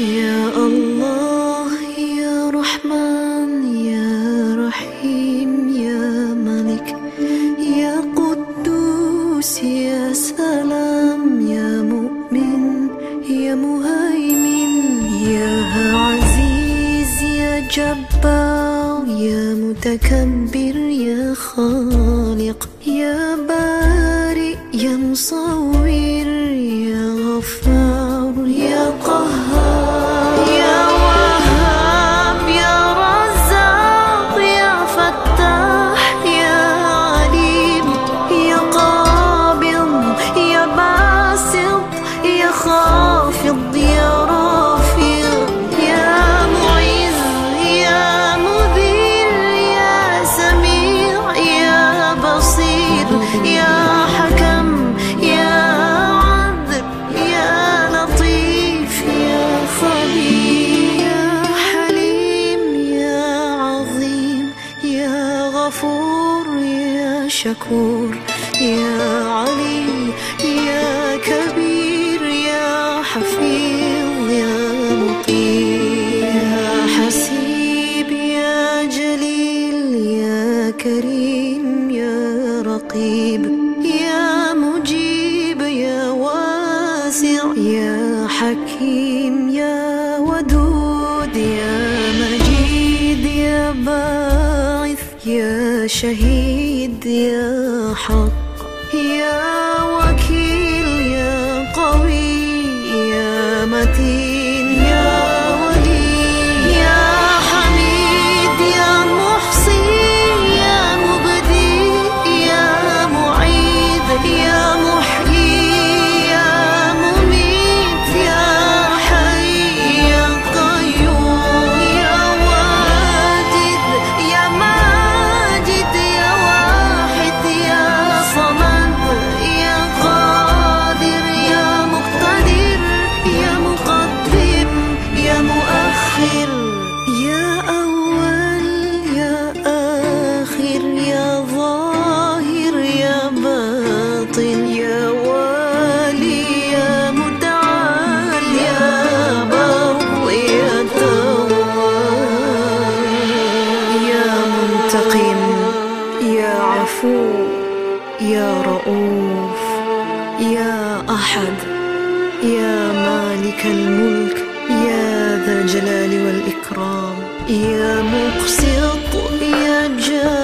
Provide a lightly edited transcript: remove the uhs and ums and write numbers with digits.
يا الله يا رحمن يا رحيم يا ملك يا قدوس يا سلام يا مؤمن يا مهيمن يا عزيز يا جبار يا متكبر يا خالق يا بارئ يا مصور يا غفار يا قهار يا وهاب يا رزاق يا فتاح يا عليم يا قابض يا باسط يا خافض يا رافع يا معز يا مذل يا سميع يا بصير يا حكم يا عدل يا لطيف يا خبير يا حليم يا عظيم يا غفور يا شكور يا علي يا كبير يا حفيظ يا مطيع يا حسيب يا جليل يا كريم يا رقيب يا مجيب يا واسع يا حكيم يا ودود يا مجيد يا باعث يا شهيد يا حق يا وكيل يا قوي يا متين يا ولي يا حميد يا محصي يا مبدي يا معيد يا محيي يا مميت يا حي يا قيوم يا واجد يا ماجد يا واحد يا صمد يا قادر يا مقتدر يا مقدم يا مؤخر يا أول يا آخر يا ظاهر يا باطن يا والي يا متعال يا بر يا تواب يا منتقم يا عفو يا رؤوف يا أحد يا مالك الملك يا ذا الجلال والإكرام يا مقسط يا جاد